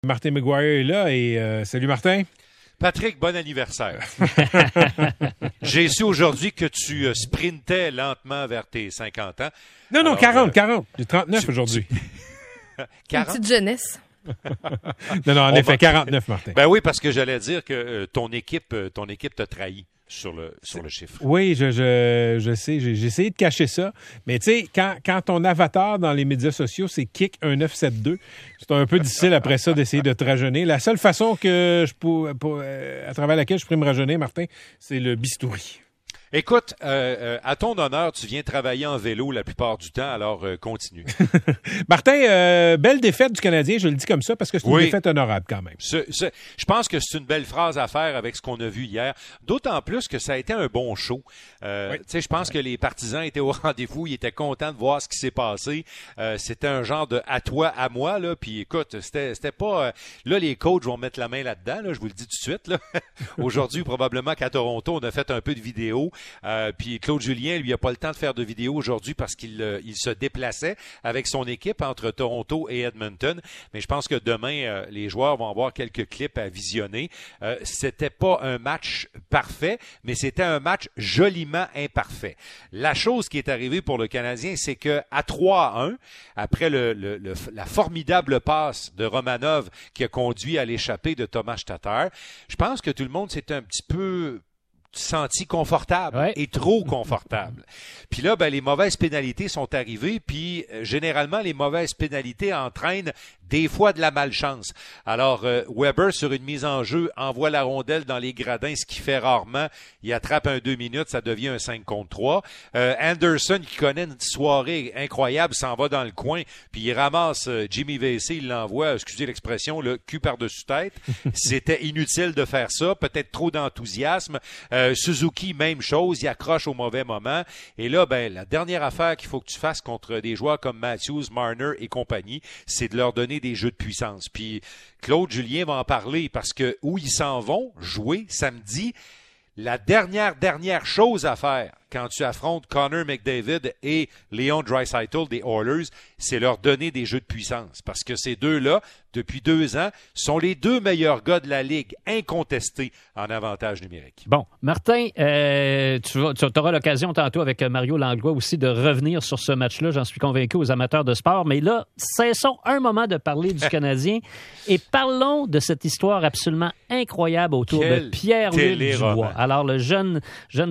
Martin McGuire est là et salut Martin. Patrick, bon anniversaire. J'ai su aujourd'hui que tu sprintais lentement vers tes 50 ans. Non, non, 40. J'ai 39 aujourd'hui. 40? Une petite jeunesse. Non, en effet, 49, Martin. Ben oui, parce que j'allais dire que ton équipe t'a trahi sur le chiffre. Oui, je sais, j'ai essayé de cacher ça. Mais tu sais, quand ton avatar dans les médias sociaux, c'est Kick1972, c'est un peu difficile après ça d'essayer de te rajeunir. La seule façon que à travers laquelle je pourrais me rajeunir, Martin, c'est le bistouri. Écoute, à ton honneur, tu viens travailler en vélo la plupart du temps, alors continue. Martin, belle défaite du Canadien, je le dis comme ça, parce que c'est une défaite honorable quand même. Je pense que c'est une belle phrase à faire avec ce qu'on a vu hier, d'autant plus que ça a été un bon show. Tu sais, je pense que les partisans étaient au rendez-vous, ils étaient contents de voir ce qui s'est passé. C'était un genre de « à toi, à moi », là, puis écoute, c'était pas... là, les coachs vont mettre la main là-dedans, là, je vous le dis tout de suite. Là. Aujourd'hui, probablement qu'à Toronto, on a fait un peu de vidéos. Puis Claude Julien, lui, n'a pas le temps de faire de vidéos aujourd'hui parce qu'il se déplaçait avec son équipe entre Toronto et Edmonton. Mais je pense que demain, les joueurs vont avoir quelques clips à visionner. C'était pas un match parfait, mais c'était un match joliment imparfait. La chose qui est arrivée pour le Canadien, c'est que à 3-1, après la formidable passe de Romanov qui a conduit à l'échappée de Thomas Tatar, je pense que tout le monde s'est un petit peu senti confortable et trop confortable. Puis là, les mauvaises pénalités sont arrivées, puis généralement, les mauvaises pénalités entraînent des fois de la malchance. Alors, Weber, sur une mise en jeu, envoie la rondelle dans les gradins, ce qu'il fait rarement. Il attrape un 2 minutes, ça devient un 5 contre 3. Anderson, qui connaît une soirée incroyable, s'en va dans le coin, puis il ramasse Jimmy Vesey, il l'envoie, excusez l'expression, le cul par-dessus tête. C'était inutile de faire ça, peut-être trop d'enthousiasme. Suzuki, même chose, il accroche au mauvais moment. Et là, la dernière affaire qu'il faut que tu fasses contre des joueurs comme Matthews, Marner et compagnie, c'est de leur donner des jeux de puissance. Puis Claude Julien va en parler parce que où ils s'en vont jouer samedi, la dernière chose à faire quand tu affrontes Connor McDavid et Leon Draisaitl des Oilers, c'est leur donner des jeux de puissance. Parce que ces deux-là, depuis 2 ans, sont les 2 meilleurs gars de la Ligue, incontestés en avantage numérique. Bon, Martin, tu auras l'occasion tantôt avec Mario Langlois aussi de revenir sur ce match-là, j'en suis convaincu, aux amateurs de sport. Mais là, cessons un moment de parler du Canadien et parlons de cette histoire absolument incroyable autour de Pierre-Luc Dubois. Alors, le jeune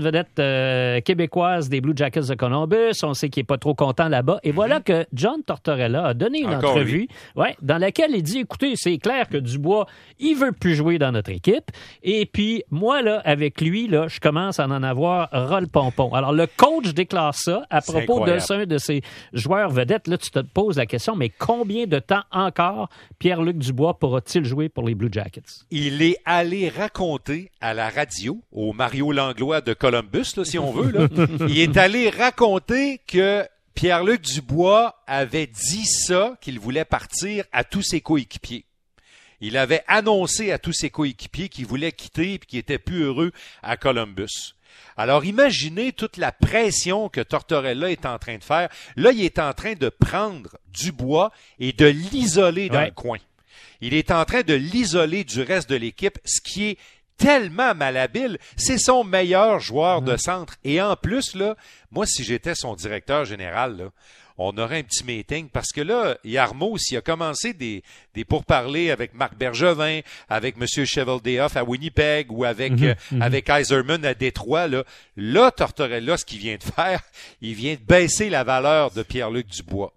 vedette québécoise des Blue Jackets de Columbus, on sait qu'il n'est pas trop content là-bas. Et voilà que John Tortorella a donné une entrevue dans laquelle il dit, écoutez, c'est clair que Dubois, il veut plus jouer dans notre équipe. Et puis, moi, là, avec lui, là, je commence à en avoir ras le pompon. Alors, le coach déclare ça à propos d'un de ses joueurs vedettes. Là, tu te poses la question, mais combien de temps encore Pierre-Luc Dubois pourra-t-il jouer pour les Blue Jackets? Il est allé raconter à la radio, au Mario Langlois de Columbus, là, si on veut, là, il est allé raconter que Pierre-Luc Dubois avait dit ça, qu'il voulait partir à tous ses coéquipiers. Il avait annoncé à tous ses coéquipiers qu'il voulait quitter et qu'il était plus heureux à Columbus. Alors, imaginez toute la pression que Tortorella est en train de faire. Là, il est en train de prendre Dubois et de l'isoler dans le coin. Il est en train de l'isoler du reste de l'équipe, ce qui est tellement malhabile. C'est son meilleur joueur de centre. Et en plus, là, moi, si j'étais son directeur général, là, on aurait un petit meeting parce que là, Yarmo, s'il a commencé des pourparlers avec Marc Bergevin, avec M. Cheveldayoff à Winnipeg ou avec Yzerman à Détroit, là, Tortorella, ce qu'il vient de faire, il vient de baisser la valeur de Pierre-Luc Dubois.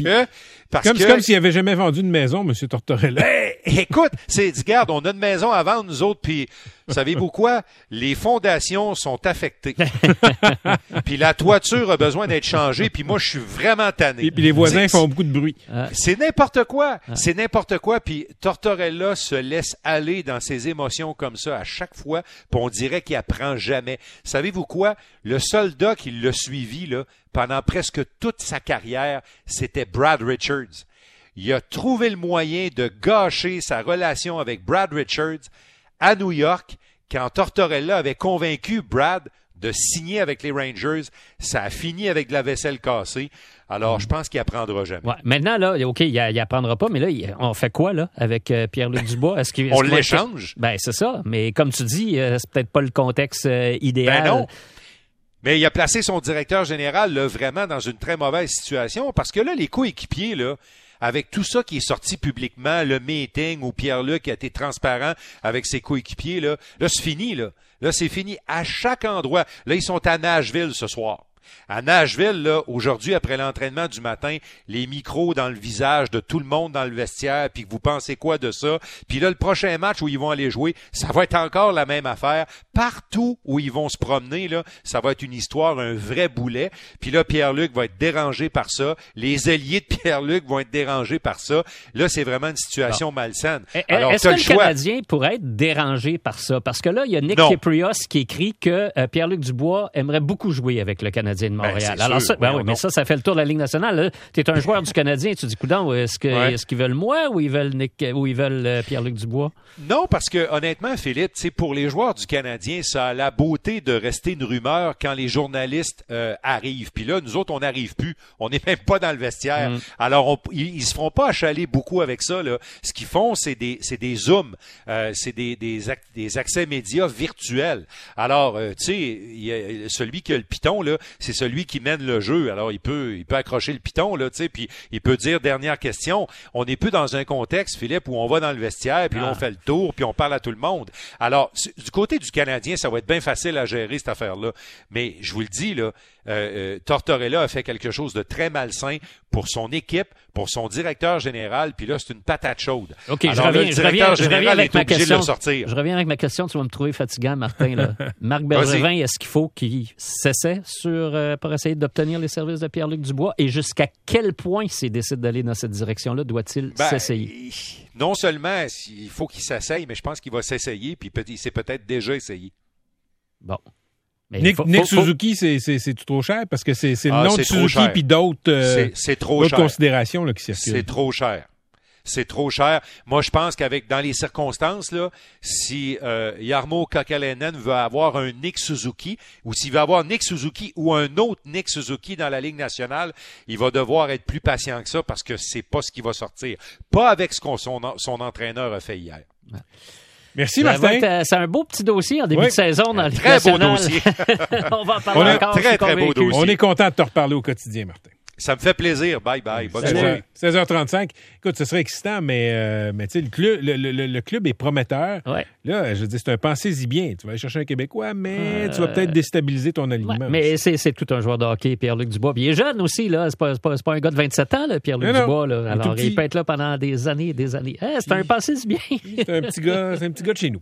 C'est comme s'il avait jamais vendu une maison, M. Tortorella. Écoute, regarde, on a une maison à vendre, nous autres, puis savez-vous quoi? Les fondations sont affectées. Puis la toiture a besoin d'être changée, puis moi, je suis vraiment tanné. Et puis les voisins font beaucoup de bruit. C'est n'importe quoi. C'est n'importe quoi. Puis Tortorella se laisse aller dans ses émotions comme ça à chaque fois, puis on dirait qu'il apprend jamais. Savez-vous quoi? Le soldat qui l'a suivi là, pendant presque toute sa carrière, c'était Brad Richards. Il a trouvé le moyen de gâcher sa relation avec Brad Richards à New York quand Tortorella avait convaincu Brad de signer avec les Rangers. Ça a fini avec de la vaisselle cassée. Alors, je pense qu'il apprendra jamais. Ouais. Maintenant, là, OK, il apprendra pas, mais là, on fait quoi, là, avec Pierre-Luc Dubois? On l'échange? Ben, c'est ça. Mais comme tu dis, c'est peut-être pas le contexte idéal. Ben non. Mais il a placé son directeur général, là, vraiment dans une très mauvaise situation parce que là, les coéquipiers, là, avec tout ça qui est sorti publiquement, le meeting où Pierre-Luc a été transparent avec ses coéquipiers, là c'est fini, là. Là, c'est fini à chaque endroit. Là, ils sont à Nashville ce soir. À Nashville, là, aujourd'hui, après l'entraînement du matin, les micros dans le visage de tout le monde dans le vestiaire, puis que vous pensez quoi de ça? Puis là, le prochain match où ils vont aller jouer, ça va être encore la même affaire. Partout où ils vont se promener, là, ça va être une histoire, un vrai boulet. Puis là, Pierre-Luc va être dérangé par ça. Les alliés de Pierre-Luc vont être dérangés par ça. Là, c'est vraiment une situation malsaine. Alors, est-ce que le Canadien pourrait être dérangé par ça? Parce que là, il y a Nick Kyprios qui écrit que Pierre-Luc Dubois aimerait beaucoup jouer avec le Canadien de Montréal. Ben, alors ça, mais ça fait le tour de la Ligue nationale. Tu es un joueur du Canadien, tu dis, coudonc, est-ce qu'ils veulent moi ou ils veulent Pierre-Luc Dubois? Non, parce que honnêtement, Philippe, pour les joueurs du Canadien, ça a la beauté de rester une rumeur quand les journalistes arrivent. Puis là, nous autres, on n'arrive plus. On n'est même pas dans le vestiaire. Alors, ils se feront pas achaler beaucoup avec ça, là. Ce qu'ils font, c'est des zooms. C'est des accès médias virtuels. Alors, tu sais, celui qui a le piton, là, c'est celui qui mène le jeu. Alors, il peut accrocher le piton, là, tu sais, puis il peut dire dernière question. On n'est plus dans un contexte, Philippe, où on va dans le vestiaire, puis là, on fait le tour, puis on parle à tout le monde. Alors, du côté du Canadien, ça va être bien facile à gérer, cette affaire-là. Mais, je vous le dis, là, Tortorella a fait quelque chose de très malsain pour son équipe, pour son directeur général, puis là, c'est une patate chaude. OK, alors, je reviens avec ma question. Je reviens avec ma question, tu vas me trouver fatigant, Martin. Là. Marc Bergevin, est-ce qu'il faut qu'il s'essaie pour essayer d'obtenir les services de Pierre-Luc Dubois? Et jusqu'à quel point, s'il décide d'aller dans cette direction-là, doit-il s'essayer? Non seulement il faut qu'il s'essaye, mais je pense qu'il va s'essayer, puis il s'est peut-être déjà essayé. Bon. Mais Nick Suzuki, c'est trop cher parce que c'est le nom de Suzuki puis d'autres considérations là, qui circulent. C'est trop cher. C'est trop cher. Moi, je pense dans les circonstances, là, si Jarmo Kekalainen veut avoir un Nick Suzuki, ou s'il veut avoir Nick Suzuki ou un autre Nick Suzuki dans la Ligue nationale, il va devoir être plus patient que ça parce que c'est pas ce qui va sortir. Pas avec ce que son entraîneur a fait hier. Ouais. Merci, Martin. C'est un beau petit dossier en début de saison dans les Ligue nationale. Très beau dossier. On va en parler encore. Très beau dossier. On est content de te reparler au quotidien, Martin. Ça me fait plaisir. Bye bye. Bonne soirée. 16h35. Écoute, ce serait excitant, mais tu sais, le club est prometteur. Ouais. Là, je veux dire, c'est un pensez-y bien. Tu vas aller chercher un Québécois, mais tu vas peut-être déstabiliser ton alignement. Ouais, mais c'est tout un joueur de hockey, Pierre-Luc Dubois. Puis il est jeune aussi, là. C'est pas un gars de 27 ans, là, Pierre-Luc Dubois. Là. Alors, il peut être là pendant des années et des années. C'est un pensez-y bien. C'est un petit gars de chez nous.